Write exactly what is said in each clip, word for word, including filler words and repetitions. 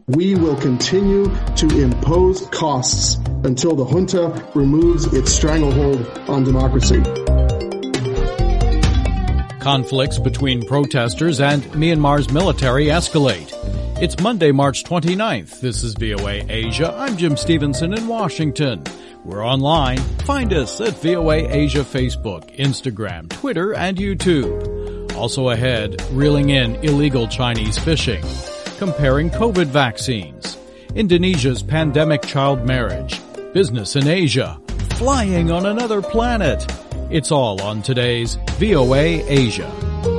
we will continue to impose costs until the junta removes its stranglehold on democracy. Conflicts between protesters and Myanmar's military escalate. It's Monday, March twenty-ninth. This is V O A Asia. I'm Jim Stevenson in Washington. We're online. Find us at V O A Asia Facebook, Instagram, Twitter, and YouTube. Also ahead, reeling in illegal Chinese fishing. Comparing COVID vaccines. Indonesia's pandemic child marriage. Business in Asia. Flying on another planet. It's all on today's V O A Asia.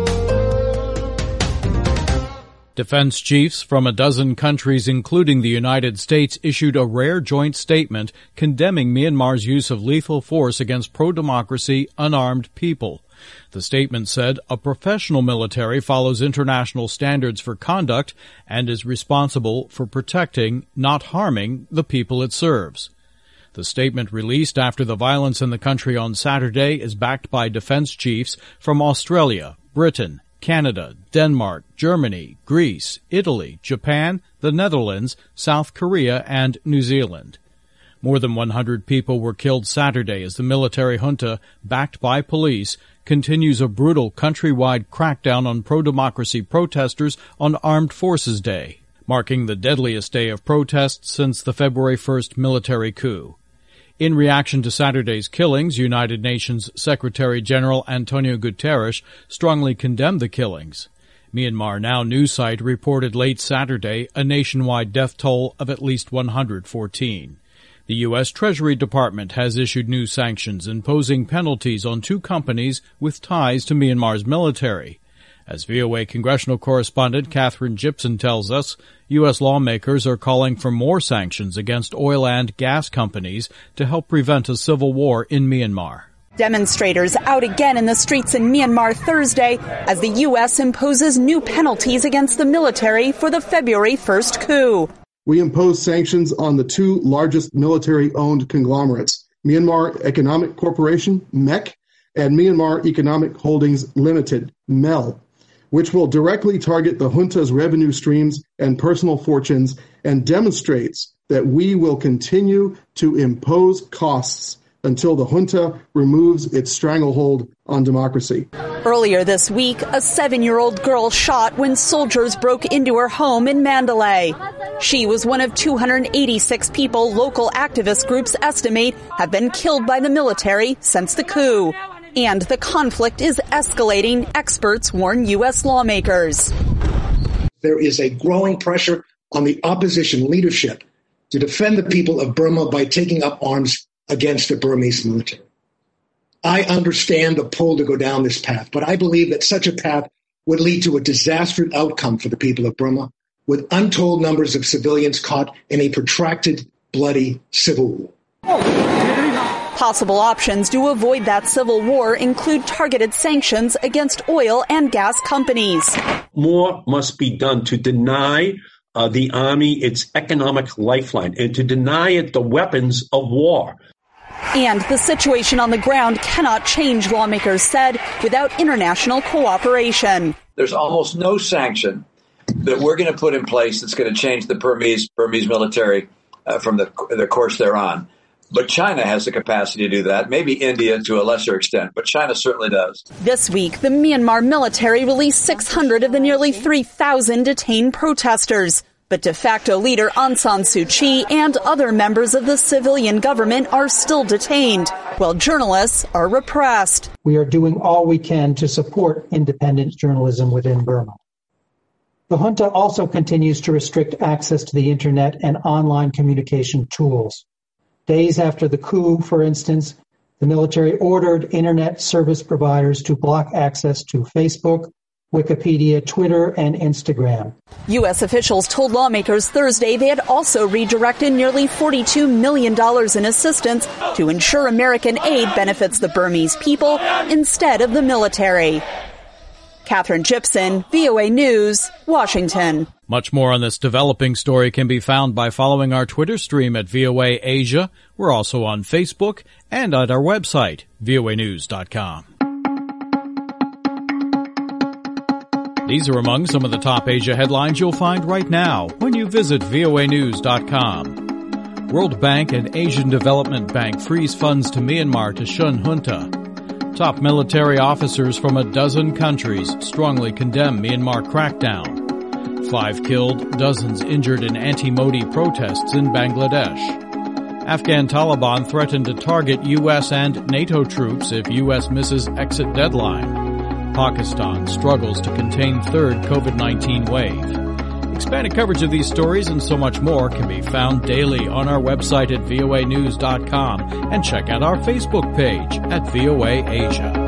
Defense chiefs from a dozen countries, including the United States, issued a rare joint statement condemning Myanmar's use of lethal force against pro-democracy, unarmed people. The statement said a professional military follows international standards for conduct and is responsible for protecting, not harming, the people it serves. The statement, released after the violence in the country on Saturday, is backed by defense chiefs from Australia, Britain, Canada, Denmark, Germany, Greece, Italy, Japan, the Netherlands, South Korea, and New Zealand. More than one hundred people were killed Saturday as the military junta, backed by police, continues a brutal countrywide crackdown on pro-democracy protesters on Armed Forces Day, marking the deadliest day of protests since the February first military coup. In reaction to Saturday's killings, United Nations Secretary-General Antonio Guterres strongly condemned the killings. Myanmar Now news site reported late Saturday a nationwide death toll of at least one hundred fourteen. The U S Treasury Department has issued new sanctions imposing penalties on two companies with ties to Myanmar's military. As V O A congressional correspondent Catherine Gibson tells us, U S lawmakers are calling for more sanctions against oil and gas companies to help prevent a civil war in Myanmar. Demonstrators out again in the streets in Myanmar Thursday as the U S imposes new penalties against the military for the February first coup. We impose sanctions on the two largest military-owned conglomerates, Myanmar Economic Corporation, M E C, and Myanmar Economic Holdings Limited, M E L, which will directly target the junta's revenue streams and personal fortunes and demonstrates that we will continue to impose costs until the junta removes its stranglehold on democracy. Earlier this week, a seven-year-old girl shot when soldiers broke into her home in Mandalay. She was one of two hundred eighty-six people local activist groups estimate have been killed by the military since the coup. And the conflict is escalating, experts warn U S lawmakers. There is a growing pressure on the opposition leadership to defend the people of Burma by taking up arms against the Burmese military. I understand the pull to go down this path, but I believe that such a path would lead to a disastrous outcome for the people of Burma, with untold numbers of civilians caught in a protracted, bloody civil war. Possible options to avoid that civil war include targeted sanctions against oil and gas companies. More must be done to deny uh, the army its economic lifeline and to deny it the weapons of war. And the situation on the ground cannot change, lawmakers said, without international cooperation. There's almost no sanction that we're going to put in place that's going to change the Burmese, Burmese military uh, from the, the course they're on. But China has the capacity to do that, maybe India to a lesser extent, but China certainly does. This week, the Myanmar military released six hundred of the nearly three thousand detained protesters. But de facto leader Aung San Suu Kyi and other members of the civilian government are still detained, while journalists are repressed. We are doing all we can to support independent journalism within Burma. The junta also continues to restrict access to the internet and online communication tools. Days after the coup, for instance, the military ordered internet service providers to block access to Facebook, Wikipedia, Twitter, and Instagram. U S officials told lawmakers Thursday they had also redirected nearly forty-two million dollars in assistance to ensure American aid benefits the Burmese people instead of the military. Catherine Gibson, V O A News, Washington. Much more on this developing story can be found by following our Twitter stream at V O A Asia. We're also on Facebook and at our website, V O A news dot com. These are among some of the top Asia headlines you'll find right now when you visit V O A news dot com. World Bank and Asian Development Bank freeze funds to Myanmar to shun junta. Top military officers from a dozen countries strongly condemn Myanmar crackdown. Five killed, dozens injured in anti-Modi protests in Bangladesh. Afghan Taliban threatened to target U S and NATO troops if U S misses exit deadline. Pakistan struggles to contain third COVID nineteen wave. Expanded coverage of these stories and so much more can be found daily on our website at V O A news dot com and check out our Facebook page at V O A Asia.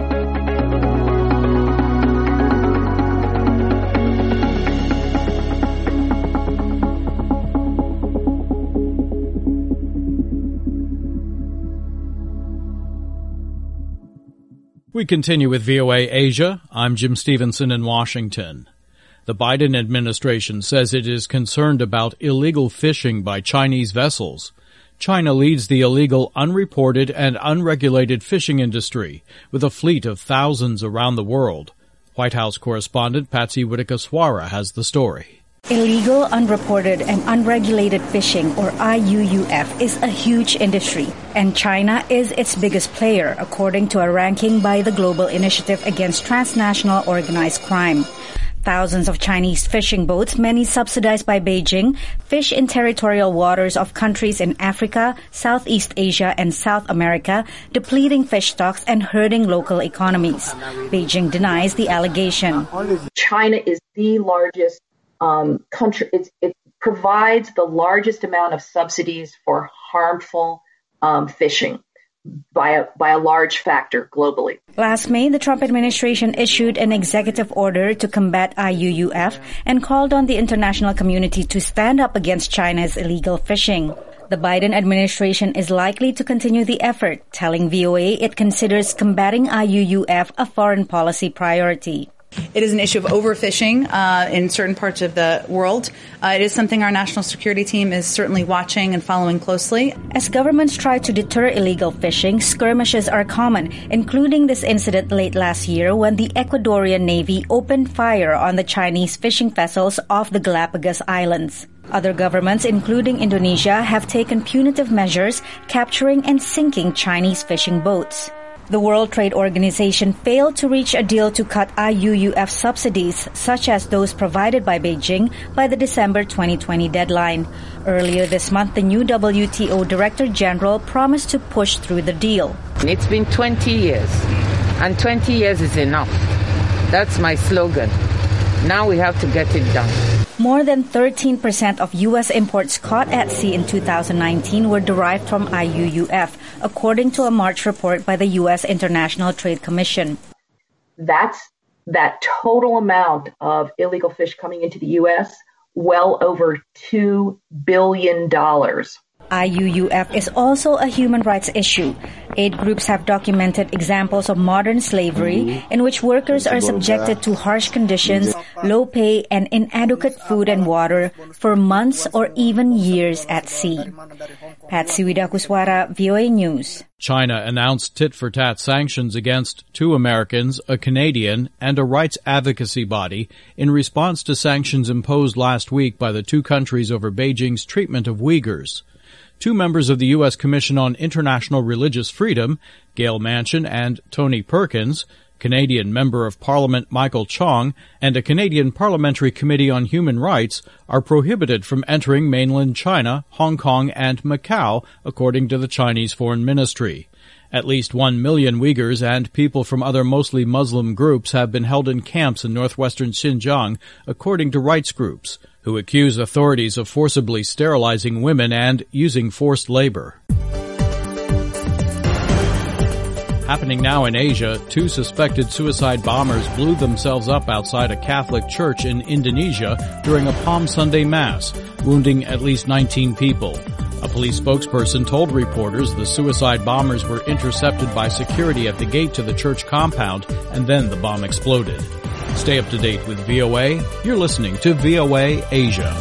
We continue with V O A Asia. I'm Jim Stevenson in Washington. The Biden administration says it is concerned about illegal fishing by Chinese vessels. China leads the illegal, unreported, and unregulated fishing industry, with a fleet of thousands around the world. White House correspondent Patsy Widakuswara has the story. Illegal, unreported, and unregulated fishing, or I U U F, is a huge industry, and China is its biggest player, according to a ranking by the Global Initiative Against Transnational Organized Crime. Thousands of Chinese fishing boats, many subsidized by Beijing, fish in territorial waters of countries in Africa, Southeast Asia, and South America, depleting fish stocks and hurting local economies. Beijing denies the allegation. China is the largest Um, country, it's, it provides the largest amount of subsidies for harmful um, fishing by a, by a large factor globally. Last May, the Trump administration issued an executive order to combat I U U F and called on the international community to stand up against China's illegal fishing. The Biden administration is likely to continue the effort, telling V O A it considers combating I U U F a foreign policy priority. It is an issue of overfishing uh, in certain parts of the world. Uh, it is something our national security team is certainly watching and following closely. As governments try to deter illegal fishing, skirmishes are common, including this incident late last year when the Ecuadorian Navy opened fire on the Chinese fishing vessels off the Galapagos Islands. Other governments, including Indonesia, have taken punitive measures, capturing and sinking Chinese fishing boats. The World Trade Organization failed to reach a deal to cut I U U F subsidies, such as those provided by Beijing, by the December twenty twenty deadline. Earlier this month, the new W T O Director General promised to push through the deal. It's been twenty years, and twenty years is enough. That's my slogan. Now we have to get it done. More than thirteen percent of U S imports caught at sea in two thousand nineteen were derived from I U U F, according to a March report by the U S International Trade Commission. That's that total amount of illegal fish coming into the U S, well over two billion dollars. I U U F is also a human rights issue. Aid groups have documented examples of modern slavery in which workers are subjected to harsh conditions, low pay, and inadequate food and water for months or even years at sea. Patsy Widakuswara, V O A News. China announced tit-for-tat sanctions against two Americans, a Canadian, and a rights advocacy body in response to sanctions imposed last week by the two countries over Beijing's treatment of Uyghurs. Two members of the U S Commission on International Religious Freedom, Gail Manchin and Tony Perkins, Canadian Member of Parliament Michael Chong, and a Canadian Parliamentary Committee on Human Rights, are prohibited from entering mainland China, Hong Kong, and Macau, according to the Chinese Foreign Ministry. At least one million Uyghurs and people from other mostly Muslim groups have been held in camps in northwestern Xinjiang, according to rights groups, who accuse authorities of forcibly sterilizing women and using forced labor. Happening now in Asia, two suspected suicide bombers blew themselves up outside a Catholic church in Indonesia during a Palm Sunday Mass, wounding at least nineteen people. A police spokesperson told reporters the suicide bombers were intercepted by security at the gate to the church compound, and then the bomb exploded. Stay up to date with V O A. You're listening to V O A Asia.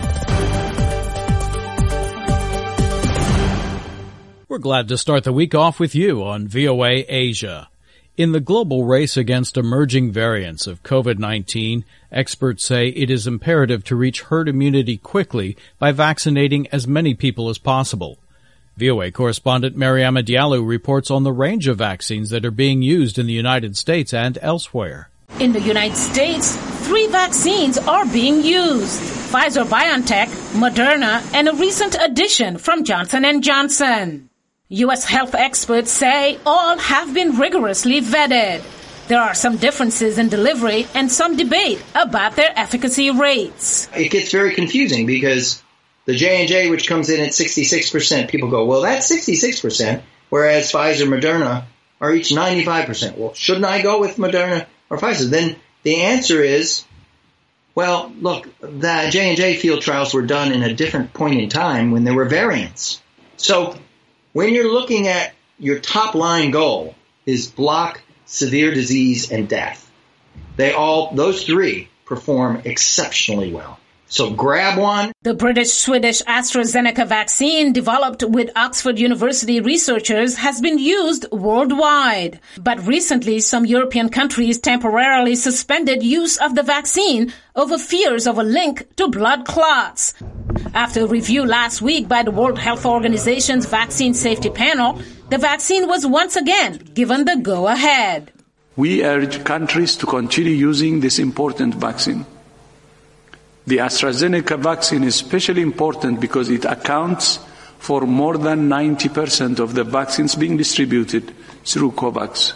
We're glad to start the week off with you on V O A Asia. In the global race against emerging variants of COVID nineteen, experts say it is imperative to reach herd immunity quickly by vaccinating as many people as possible. V O A correspondent Mariama Diallo reports on the range of vaccines that are being used in the United States and elsewhere. In the United States, three vaccines are being used: Pfizer-BioNTech, Moderna, and a recent addition from Johnson and Johnson. U S health experts say all have been rigorously vetted. There are some differences in delivery and some debate about their efficacy rates. It gets very confusing because the J and J, which comes in at sixty-six percent, people go, well, that's sixty-six percent, whereas Pfizer and Moderna are each ninety-five percent. Well, shouldn't I go with Moderna or Pfizer? Then the answer is, well, look, the J and J field trials were done in a different point in time when there were variants. So when you're looking at your top line goal is block severe disease and death, they all, those three perform exceptionally well. So grab one. The British-Swedish AstraZeneca vaccine developed with Oxford University researchers has been used worldwide. But recently, some European countries temporarily suspended use of the vaccine over fears of a link to blood clots. After a review last week by the World Health Organization's Vaccine Safety Panel, the vaccine was once again given the go-ahead. We urge countries to continue using this important vaccine. The AstraZeneca vaccine is especially important because it accounts for more than ninety percent of the vaccines being distributed through COVAX.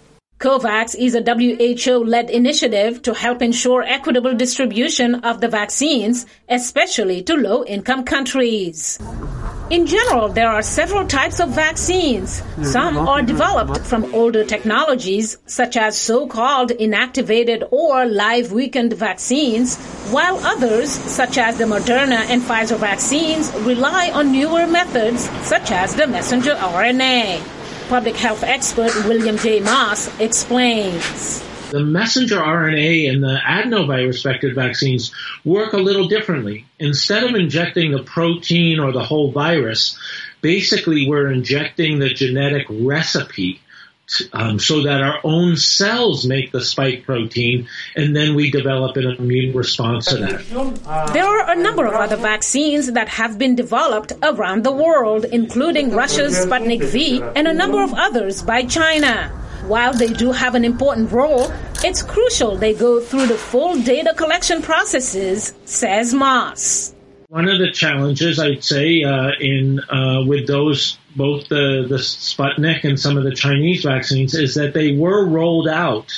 COVAX is a W H O-led initiative to help ensure equitable distribution of the vaccines, especially to low-income countries. In general, there are several types of vaccines. Some are developed from older technologies, such as so-called inactivated or live-weakened vaccines, while others, such as the Moderna and Pfizer vaccines, rely on newer methods, such as the messenger R N A. Public health expert William J. Moss explains. The messenger R N A and the adenovirus vector vaccines work a little differently. Instead of injecting the protein or the whole virus, basically we're injecting the genetic recipe um, so that our own cells make the spike protein, and then we develop an immune response to that. There are a number of other vaccines that have been developed around the world, including Russia's Sputnik V and a number of others by China. While they do have an important role, it's crucial they go through the full data collection processes, says Moss. One of the challenges, I'd say, uh, in uh, with those, both the, the Sputnik and some of the Chinese vaccines, is that they were rolled out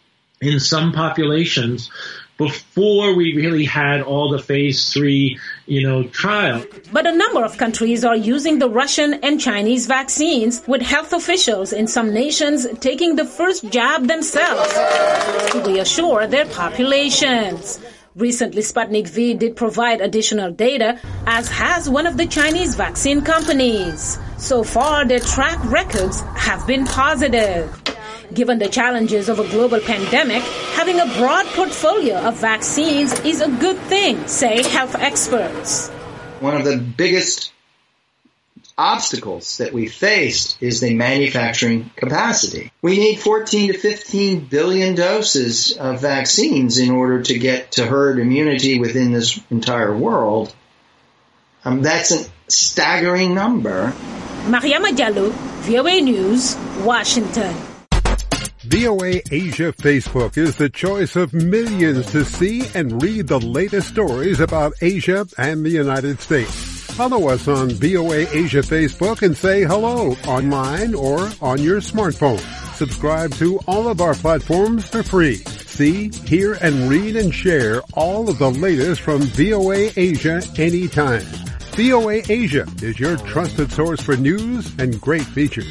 in some populations before we really had all the phase three, you know, trial. But a number of countries are using the Russian and Chinese vaccines, with health officials in some nations taking the first jab themselves to reassure their populations. Recently, Sputnik V did provide additional data, as has one of the Chinese vaccine companies. So far, their track records have been positive. Given the challenges of a global pandemic, having a broad portfolio of vaccines is a good thing, say health experts. One of the biggest obstacles that we faced is the manufacturing capacity. We need fourteen to fifteen billion doses of vaccines in order to get to herd immunity within this entire world. Um, that's a staggering number. Mariama Diallo, V O A News, Washington. V O A Asia Facebook is the choice of millions to see and read the latest stories about Asia and the United States. Follow us on V O A Asia Facebook and say hello online or on your smartphone. Subscribe to all of our platforms for free. See, hear, and read and share all of the latest from V O A Asia anytime. V O A Asia is your trusted source for news and great features.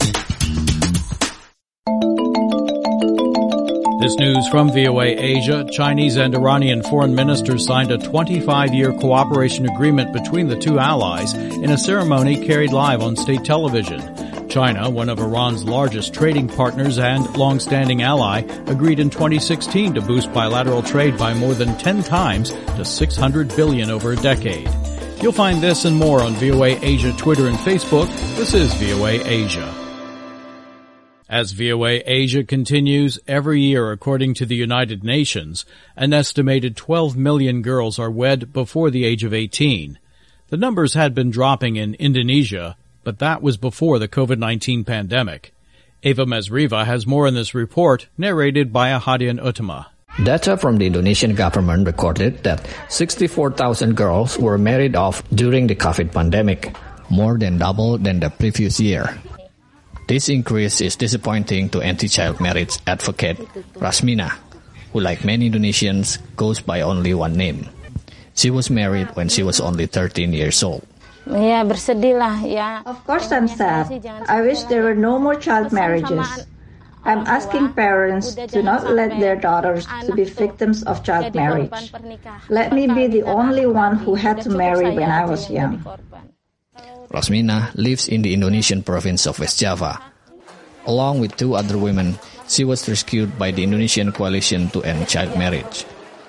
This news from V O A Asia. Chinese and Iranian foreign ministers signed a twenty-five year cooperation agreement between the two allies in a ceremony carried live on state television. China, one of Iran's largest trading partners and long-standing ally, agreed in twenty sixteen to boost bilateral trade by more than ten times to six hundred billion dollars over a decade. You'll find this and more on V O A Asia Twitter and Facebook. This is V O A Asia. As V O A Asia continues, every year, according to the United Nations, an estimated twelve million girls are wed before the age of eighteen. The numbers had been dropping in Indonesia, but that was before the COVID nineteen pandemic. Eva Mesriva has more in this report, narrated by Ahadian Utama. Data from the Indonesian government recorded that sixty-four thousand girls were married off during the COVID pandemic, more than double than the previous year. This increase is disappointing to anti-child marriage advocate Rasmina, who like many Indonesians goes by only one name. She was married when she was only thirteen years old. Of course I'm sad. I wish there were no more child marriages. I'm asking parents to not let their daughters to be victims of child marriage. Let me be the only one who had to marry when I was young. Rasmina lives in the Indonesian province of West Java. Along with two other women, she was rescued by the Indonesian Coalition to End Child Marriage.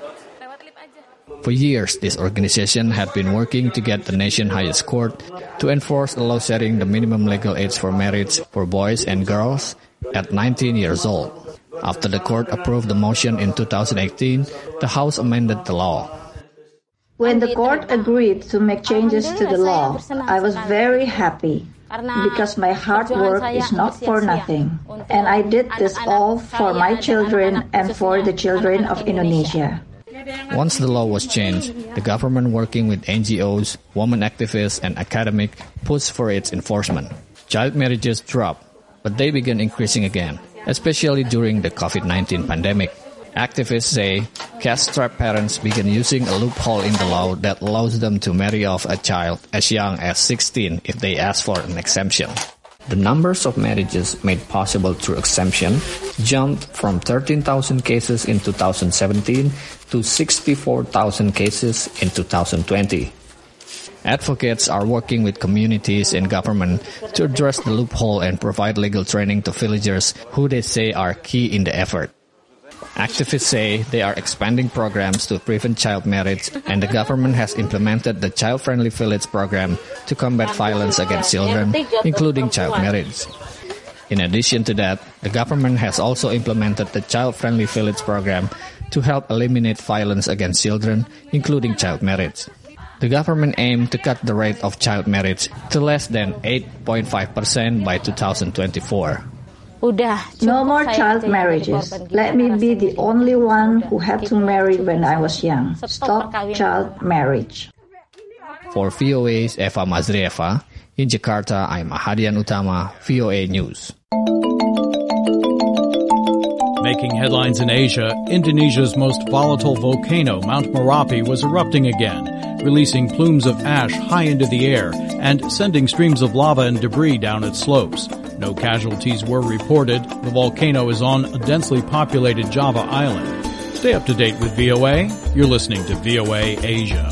For years, this organization had been working to get the nation's highest court to enforce a law setting the minimum legal age for marriage for boys and girls at nineteen years old. After the court approved the motion in two thousand eighteen, the House amended the law. When the court agreed to make changes to the law, I was very happy because my hard work is not for nothing. And I did this all for my children and for the children of Indonesia. Once the law was changed, the government working with N G Os, women activists, and academics pushed for its enforcement. Child marriages dropped, but they began increasing again, especially during the COVID nineteen pandemic. Activists say cash-strapped parents began using a loophole in the law that allows them to marry off a child as young as sixteen if they ask for an exemption. The numbers of marriages made possible through exemption jumped from thirteen thousand cases in two thousand seventeen to sixty-four thousand cases in two thousand twenty. Advocates are working with communities and government to address the loophole and provide legal training to villagers who they say are key in the effort. Activists say they are expanding programs to prevent child marriage, and the government has implemented the Child Friendly Village program to combat violence against children, including child marriage. In addition to that, the government has also implemented the Child Friendly Village program to help eliminate violence against children, including child marriage. The government aimed to cut the rate of child marriage to less than eight point five percent by two thousand twenty-four. No more child marriages. Let me be the only one who had to marry when I was young. Stop child marriage. For V O A's Eva Mazrieva, in Jakarta, I'm Ahadian Utama, V O A News. Making headlines in Asia, Indonesia's most volatile volcano, Mount Merapi, was erupting again, releasing plumes of ash high into the air and sending streams of lava and debris down its slopes. No casualties were reported. The volcano is on a densely populated Java island. Stay up to date with V O A. You're listening to V O A Asia.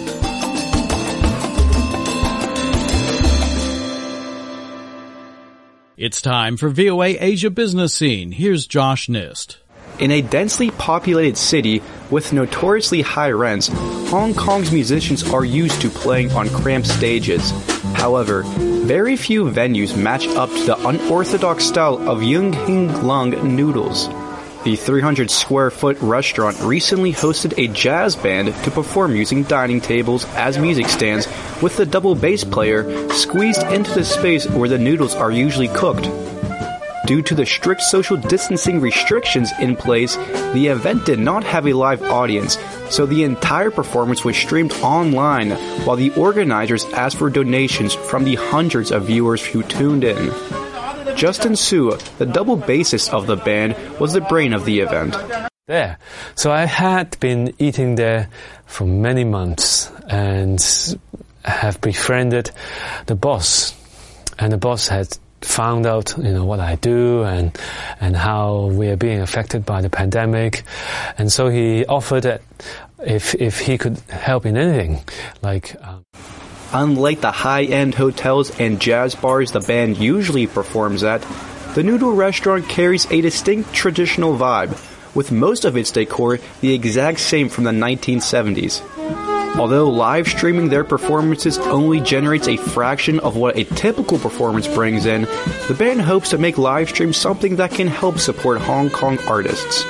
It's time for V O A Asia Business Scene. Here's Josh Nist. In a densely populated city with notoriously high rents, Hong Kong's musicians are used to playing on cramped stages. However, very few venues match up to the unorthodox style of Yung Hing Lung Noodles. The three hundred square foot restaurant recently hosted a jazz band to perform using dining tables as music stands, with the double bass player squeezed into the space where the noodles are usually cooked. Due to the strict social distancing restrictions in place, the event did not have a live audience, so the entire performance was streamed online while the organizers asked for donations from the hundreds of viewers who tuned in. Justin Su, the double bassist of the band, was the brain of the event. There. So I had been eating there for many months and have befriended the boss. And the boss had found out, you know, what I do and and how we are being affected by the pandemic. And so he offered that if if he could help in anything, like... Um Unlike the high-end hotels and jazz bars the band usually performs at, the noodle restaurant carries a distinct traditional vibe, with most of its decor the exact same from the nineteen seventies. Although live streaming their performances only generates a fraction of what a typical performance brings in, the band hopes to make live streams something that can help support Hong Kong artists.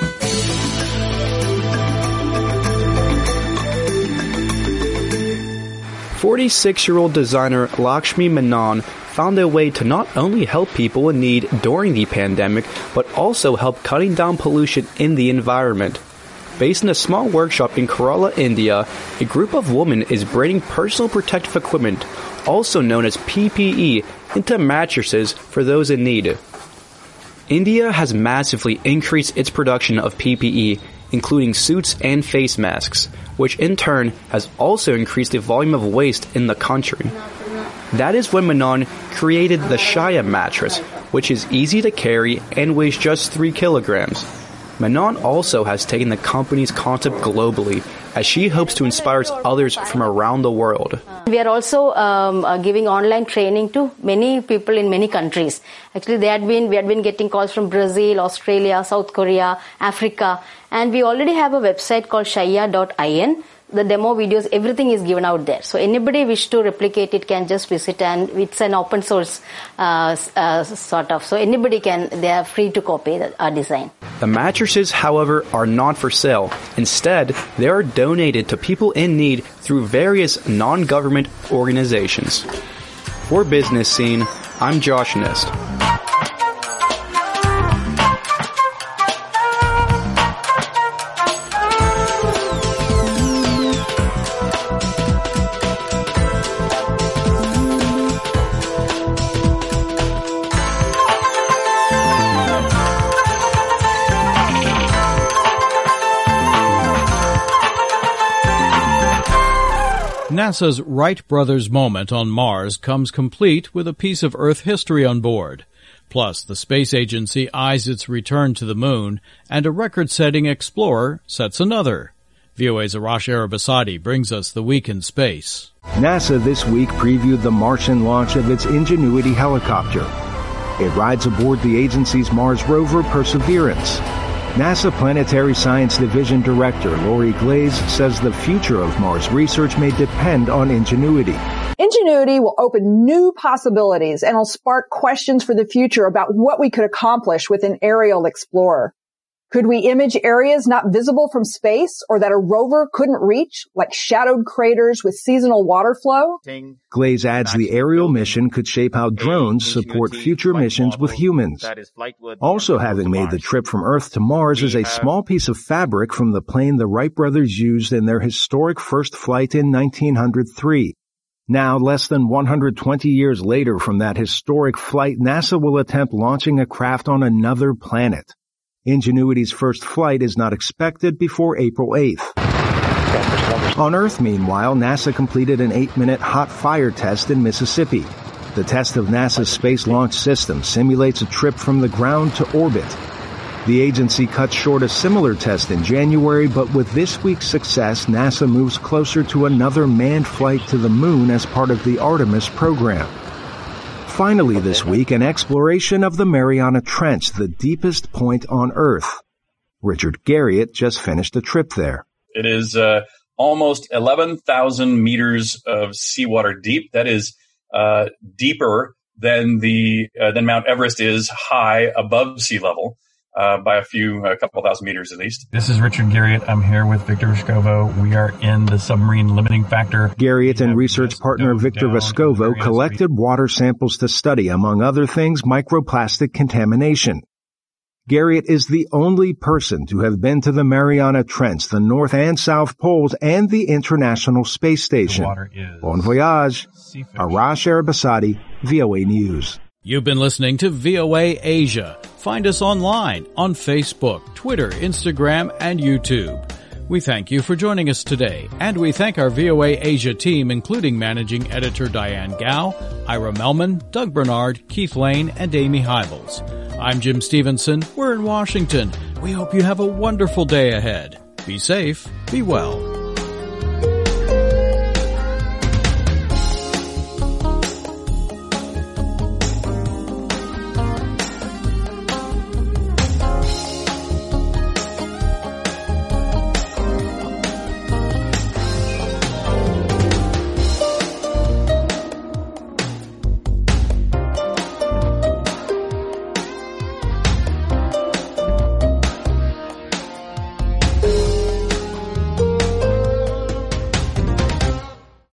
forty-six-year-old designer Lakshmi Menon found a way to not only help people in need during the pandemic, but also help cutting down pollution in the environment. Based in a small workshop in Kerala, India, a group of women is braiding personal protective equipment, also known as P P E, into mattresses for those in need. India has massively increased its production of P P E, including suits and face masks, which in turn has also increased the volume of waste in the country. That is when Menon created the Shaya mattress, which is easy to carry and weighs just three kilograms. Menon also has taken the company's concept globally, as she hopes to inspire others from around the world. We are also um, uh, giving online training to many people in many countries. Actually, they had been we had been getting calls from Brazil, Australia, South Korea, Africa, and we already have a website called shaya dot in. The demo videos, everything is given out there. So anybody wish to replicate it can just visit, and it's an open source uh, uh, sort of. So anybody can, they are free to copy the, our design. The mattresses, however, are not for sale. Instead, they are donated to people in need through various non-government organizations. For Business Scene, I'm Josh Nist. NASA's Wright brothers moment on Mars comes complete with a piece of Earth history on board. Plus, the space agency eyes its return to the moon, and a record-setting explorer sets another. V O A's Arash Arabasadi brings us the week in space. NASA this week previewed the Martian launch of its Ingenuity helicopter. It rides aboard the agency's Mars rover Perseverance. NASA Planetary Science Division Director Lori Glaze says the future of Mars research may depend on Ingenuity. Ingenuity will open new possibilities and will spark questions for the future about what we could accomplish with an aerial explorer. Could we image areas not visible from space or that a rover couldn't reach, like shadowed craters with seasonal water flow? Glaze adds the aerial mission could shape how drones support future missions with humans. Also having made the trip from Earth to Mars is a small piece of fabric from the plane the Wright brothers used in their historic first flight in nineteen oh three. Now, less than one hundred twenty years later from that historic flight, NASA will attempt launching a craft on another planet. Ingenuity's first flight is not expected before April eighth. On Earth, meanwhile, NASA completed an eight-minute hot fire test in Mississippi. The test of NASA's Space Launch System simulates a trip from the ground to orbit. The agency cut short a similar test in January, but with this week's success, NASA moves closer to another manned flight to the moon as part of the Artemis program. Finally this week, an exploration of the Mariana Trench, the deepest point on Earth. Richard Garriott just finished a trip there. It is uh, almost eleven thousand meters of seawater deep. That is uh, deeper than the uh, than Mount Everest is high above sea level. Uh, by a few, a couple thousand meters at least. This is Richard Garriott. I'm here with Victor Vescovo. We are in the submarine limiting factor. Garriott and research partner Victor Vescovo collected water samples to study, among other things, microplastic contamination. Garriott is the only person to have been to the Mariana Trench, the North and South Poles, and the International Space Station. Bon voyage. Arash Arabasadi, V O A News. You've been listening to V O A Asia. Find us online on Facebook, Twitter, Instagram, and YouTube. We thank you for joining us today, and we thank our V O A Asia team, including managing editor Diane Gao, Ira Melman, Doug Bernard, Keith Lane, and Amy Hybels. I'm Jim Stevenson. We're in Washington. We hope you have a wonderful day ahead. Be safe. Be well.